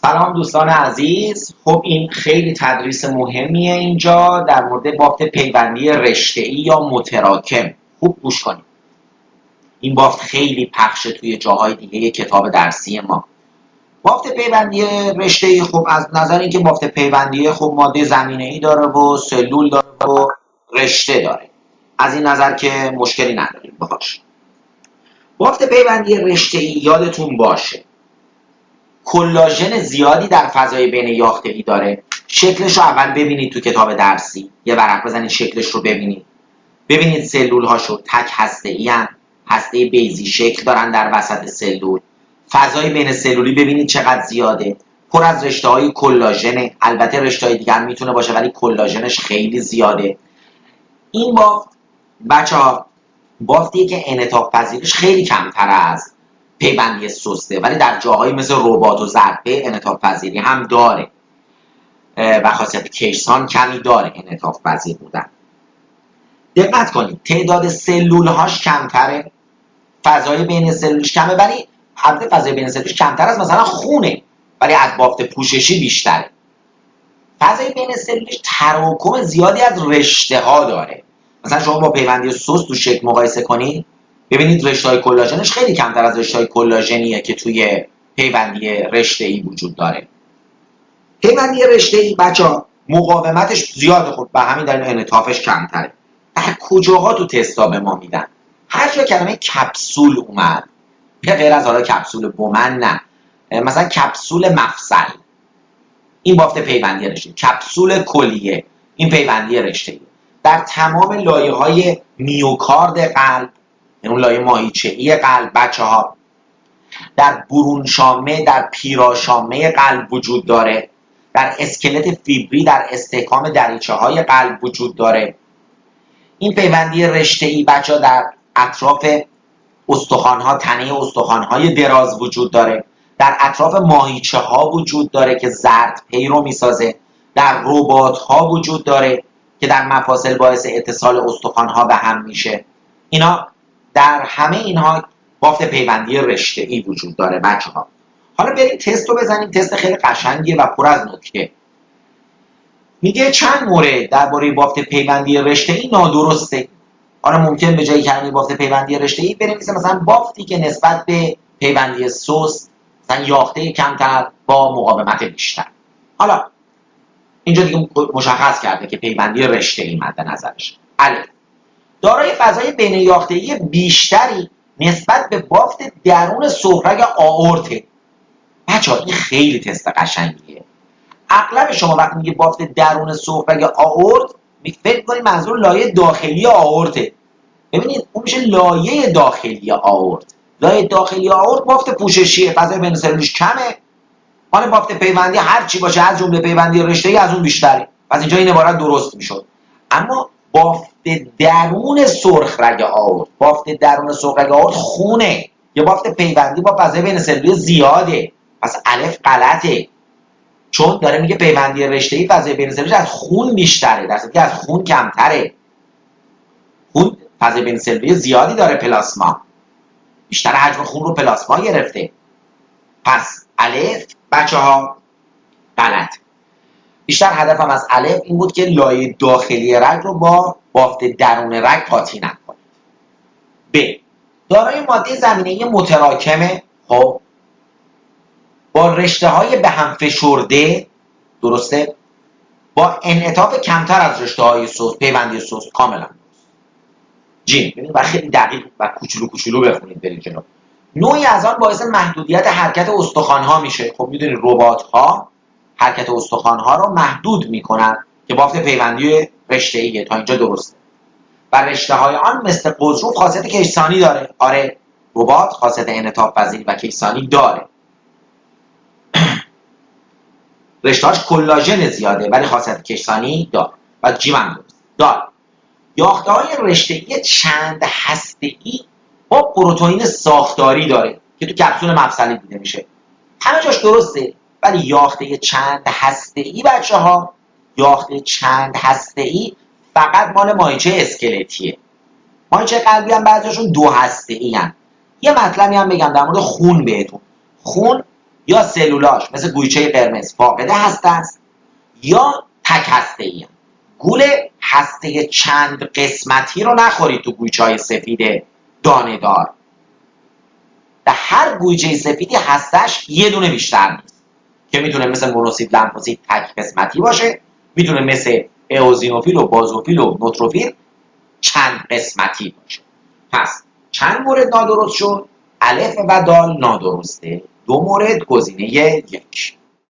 سلام دوستان عزیز. خب این خیلی تدریس مهمیه اینجا در مورد بافت پیوندی رشته‌ای یا متراکم. خوب گوش کنید. این بافت خیلی پخشه توی جاهای دیگه کتاب درسی ما. بافت پیوندی رشته‌ای خب از نظر اینکه بافت پیوندی خب ماده زمینه‌ای داره و سلول داره و رشته داره. از این نظر که مشکلی نداریم باهاش. بافت پیوندی رشته‌ای یادتون باشه کلاژن زیادی در فضای بین یافته‌ای داره. شکلش رو اول ببینید تو کتاب درسی، یه ورق بزنید شکلش رو ببینید سلول هاشو تک هسته‌ای ان، هسته بیضی شکل دارن در وسط سلول. فضای بین سلولی ببینید چقدر زیاده، پر از رشته‌های کلاژنه. البته رشته‌های دیگه هم میتونه باشه ولی کلاژنش خیلی زیاده. این بافت بچه‌ها بافتیه که انعطاف پذیریش خیلی کمتر از پیوندی سسته، ولی در جاهایی مثل رباط و ظرفه انعطاف پذیری هم داره و خاصیت کیسان کمی داره انعطاف پذیر بودن. دقت کنید تعداد سلول هاش کمتره، فضای بین سلولش کمه، ولی البته فضای بین سلولش کمتر از مثلا خونه ولی از بافت پوششی بیشتره. فضای بین سلولش تراکم زیادی از رشته ها داره. مثلا شما با پیوندی سست تو شکل مقایسه کنید ببینید رشته‌های کلاژنش خیلی کمتر از رشته‌های کلاژنیه که توی پیوندی رشته‌ای وجود داره. پیوندی رشته‌ای بچه‌ها مقاومتش زیاده، خب به همین دلیل انعطافش کمتره. در کجاها تو تستا به ما میدن؟ هر جا کلمه کپسول اومد، به غیر از حالا کپسول بومن، نه مثلا کپسول مفصل، این بافت پیوندی رشته‌ای. کپسول کلیه، این پیوندی رشته‌ای. در تمام لایه‌های میوکارد قلب، اون لایه ماهیچه‌ای قلب بچه‌ها، در برون شامه، در پیراشامه قلب وجود داره. در اسکلت فیبری، در استحکام دریچه‌های قلب وجود داره. این پیوندی رشته‌ای بچه‌ها در اطراف استخوان‌ها، تنه استخوان‌های دراز وجود داره. در اطراف ماهیچه‌ها وجود داره که زرد پی رو میسازه. در رباط‌ها وجود داره که در مفاصل باعث اتصال استخوان‌ها به هم میشه. اینا در همه اینها بافت پیوندی رشته‌ای وجود داره بچه‌ها. حالا بریم تست رو بزنیم. تست خیلی قشنگیه و پر از نکته. میگه چند مورد درباره بافت پیوندی رشته‌ای نادرسته. حالا ممکن به جای کلمه بافت پیوندی رشته‌ای بنویسه مثلا بافتی که نسبت به پیوندی سست مثلا یاخته کمتر با مقاومت بیشتر. حالا اینجا دیگه مشخص کرده که پیوندی رشته‌ای مد نظرش. الف، دارای فضای بین یافته‌ای بیشتری نسبت به بافت درون سغرگ آئورته. بچه‌ها این خیلی تست قشنگیه. اغلب شما وقتی میگه بافت درون سغرگ آئورت فکر کنید منظور لایه داخلی آئورته. ببینید اون میشه لایه داخلی آئورت. لایه داخلی آئورت بافت پوششیه، فضای بین سلولش کمه. مال بافت پیوندی هر چی باشه از جمله پیوندی رشته‌ای از اون بیشتره. پس اینجا این عبارت درست میشد. اما بافت درون سرخرگ آئورت، بافت درون سرخرگ آئورت خونه، یه بافت پیوندی با فضای بین سلولی زیاده. پس الف غلطه، چون داره میگه پیوندی رشته‌ای فضای بین سلولیش از خون بیشتره در صورتی که از خون کمتره. خون فضای بین سلولی زیادی داره، پلاسما بیشتر حجم خون رو پلاسما گرفته. پس الف بچه‌ها غلط. بیشتر هدفم از الف این بود که لایه داخلی رگ رو با بافت درون رگ قاطی نکنید. ب، دارای ماده زمینه‌ای متراکمه، خب با رشته‌های به هم فشرده، درسته، با انعطاف کمتر از رشته‌های سست، پیوندی سست، کاملا. جیم ببینید و خیلی دقیق و کوچولو کوچولو بخونید برید جلو. نوعی از آن باعث محدودیت حرکت استخوان‌ها میشه. خب میدونید رباط‌ها حرکت استخوان‌ها رو محدود میکنن که بافت پیوندی رشته‌ایه. تا اینجا درسته. و رشته‌های آن مثل قطرف خاصیت کیسانی داره. آره، رباط خاصیت انعطاف پذیری و کیسانی داره. رشته‌هاش کلاژن زیاده ولی خاصیت کیسانی داره. و جیم هم درست. دار یافته‌های رشته‌ای چند هسته‌ای با پروتئین ساختاری داره که تو کپسول مفصلی دیده میشه. همه جاش درسته، ولی یاخته چند هسته‌ای بچه‌ها، یاخته چند هسته‌ای فقط مال ماهیچه اسکلتیه. ماهیچه قلبی هم بعضیشون دو هسته‌ای هستن. یه مطلبی هم بگم در مورد خون بهتون. خون یا سلولاش مثل گویچه قرمز فاقد هسته است یا تک هسته ای. گول هسته چند قسمتی رو نخورید تو گویچه های سفید دانه دار. در هر گویچه سفیدی هستش یه دونه بیشتر نیست که میتونه مثل مونوسیت لمفوسیت تک قسمتی باشه، میتونه مثل ائوزینوفیل و بازوفیل و نوتروفیل چند قسمتی باشه. پس چند مورد نادرست شد؟ الف و دال نادرسته. 2 مورد گزینه 1.